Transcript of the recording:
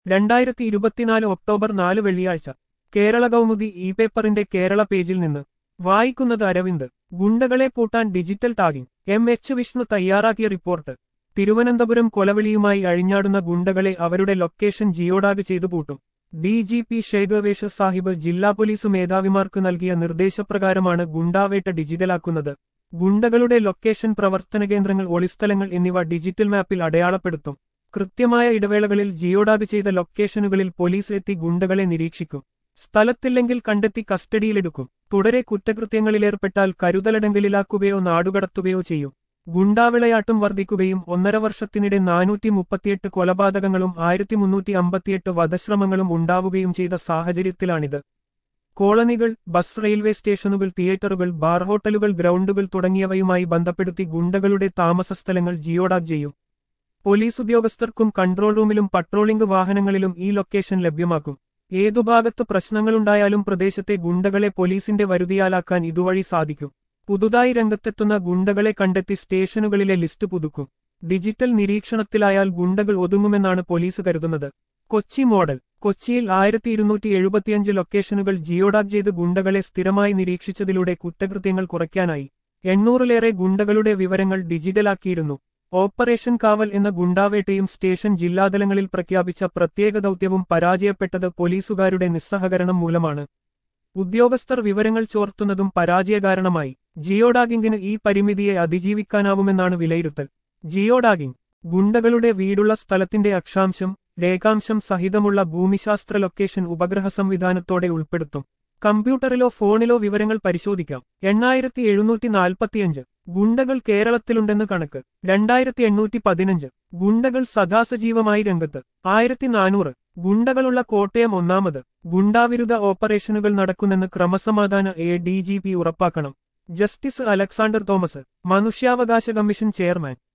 2024 October 4 വെള്ളിയാഴ്ച Kerala Kaumudi E പേപ്പറിന്റെ കേരള പേജിൽ നിന്ന് വായിക്കുന്നത് അരവിന്ദ്. ഗുണ്ടകളെ പൂട്ടാൻ ഡിജിറ്റൽ ടാഗിംഗ്. എച്ച് വിഷ്ണു തയ്യാറാക്കിയ റിപ്പോർട്ട്. തിരുവനന്തപുരം കൊലവിളിയുമായി അഴിഞ്ഞാടുന്ന ഗുണ്ടകളെ അവരുടെ ലൊക്കേഷൻ ജിയോടാഗ് ചെയ്തു പൂട്ടും. DGP ഷേഖവേഷ സാഹിബ് ജില്ലാ പോലീസ് മേധാവിമാർക്ക് നൽകിയ നിർദ്ദേശപ്രകാരമാണ് ഗുണ്ടാവേട്ട ഡിജിറ്റലാക്കുന്നത്. ഗുണ്ടകളുടെ ലൊക്കേഷൻ, പ്രവർത്തന കേന്ദ്രങ്ങൾ, ഒളിസ്ഥലങ്ങൾ എന്നിവ ഡിജിറ്റൽ മാപ്പിൽ അടയാളപ്പെടുത്തും. കൃത്യമായ ഇടവേളകളിൽ ജിയോടാഗ് ചെയ്ത ലൊക്കേഷനുകളിൽ പോലീസ് എത്തി ഗുണ്ടകളെ നിരീക്ഷിക്കും. സ്ഥലത്തില്ലെങ്കിൽ കണ്ടെത്തി കസ്റ്റഡിയിലെടുക്കും. തുടരെ കുറ്റകൃത്യങ്ങളിലേർപ്പെട്ടാൽ കരുതലടങ്കലിലാക്കുകയോ നാടുകടത്തുകയോ ചെയ്യും. ഗുണ്ടാവിളയാട്ടം വർദ്ധിക്കുകയും 1.5 വർഷത്തിനിടെ 438 കൊലപാതകങ്ങളും 1358 വധശ്രമങ്ങളും ഉണ്ടാവുകയും ചെയ്ത സാഹചര്യത്തിലാണിത്. കോളനികൾ, ബസ്, റെയിൽവേ സ്റ്റേഷനുകൾ, തിയേറ്ററുകൾ, ബാർ, ഹോട്ടലുകൾ, ഗ്രൗണ്ടുകൾ തുടങ്ങിയവയുമായി ബന്ധപ്പെടുത്തി ഗുണ്ടകളുടെ താമസസ്ഥലങ്ങൾ ജിയോടാഗ് ചെയ്യും. പോലീസ് ഉദ്യോഗസ്ഥർക്കും കൺട്രോൾ റൂമിലും പട്രോളിംഗ് വാഹനങ്ങളിലും ഈ ലൊക്കേഷൻ ലഭ്യമാക്കും. ഏതു ഭാഗത്ത് പ്രശ്നങ്ങളുണ്ടായാലും പ്രദേശത്തെ ഗുണ്ടകളെ പോലീസിന്റെ വരുതിയാലാക്കാൻ ഇതുവഴി സാധിക്കും. പുതുതായി രംഗത്തെത്തുന്ന ഗുണ്ടകളെ കണ്ടെത്തി സ്റ്റേഷനുകളിലെ ലിസ്റ്റ് പുതുക്കും. ഡിജിറ്റൽ നിരീക്ഷണത്തിലായാൽ ഗുണ്ടകൾ ഒതുങ്ങുമെന്നാണ് പോലീസ് കരുതുന്നത്. കൊച്ചി മോഡൽ. കൊച്ചിയിൽ 1275 ലൊക്കേഷനുകൾ ജിയോടാഗ് ചെയ്ത് ഗുണ്ടകളെ സ്ഥിരമായി നിരീക്ഷിച്ചതിലൂടെ കുറ്റകൃത്യങ്ങൾ കുറയ്ക്കാനായി. 800-ലേറെ ഗുണ്ടകളുടെ വിവരങ്ങൾ ഡിജിറ്റലാക്കിയിരുന്നു. ഓപ്പറേഷൻ കാവൽ എന്ന ഗുണ്ടാവേട്ടയും സ്റ്റേഷൻ ജില്ലാതലങ്ങളിൽ പ്രഖ്യാപിച്ച പ്രത്യേക ദൗത്യവും പരാജയപ്പെട്ടത് പോലീസുകാരുടെ നിസ്സഹകരണം മൂലമാണ്. ഉദ്യോഗസ്ഥർ വിവരങ്ങൾ ചോർത്തുന്നതും പരാജയകാരണമായി. ജിയോടാഗിംഗിന് ഈ പരിമിതിയെ അതിജീവിക്കാനാവുമെന്നാണ് വിലയിരുത്തൽ. ജിയോടാഗിംഗ്. ഗുണ്ടകളുടെ വീടുള്ള സ്ഥലത്തിന്റെ അക്ഷാംശം, രേഖാംശം സഹിതമുള്ള ഭൂമിശാസ്ത്ര ലൊക്കേഷൻ ഉപഗ്രഹ സംവിധാനത്തോടെ ഉൾപ്പെടുത്തും. കമ്പ്യൂട്ടറിലോ ഫോണിലോ വിവരങ്ങൾ പരിശോധിക്കാം. 8745 ഗുണ്ടകൾ കേരളത്തിലുണ്ടെന്ന് കണക്ക്. 2815 ഗുണ്ടകൾ സദാസജീവമായി രംഗത്ത്. 1400 ഗുണ്ടകളുള്ള കോട്ടയം ഒന്നാമത്. ഗുണ്ടാവിരുദ്ധ ഓപ്പറേഷനുകൾ നടക്കുന്നെന്ന് ക്രമസമാധാന DGP ഉറപ്പാക്കണം. ജസ്റ്റിസ് അലക്സാണ്ടർ തോമസ്, മനുഷ്യാവകാശ കമ്മീഷൻ ചെയർമാൻ.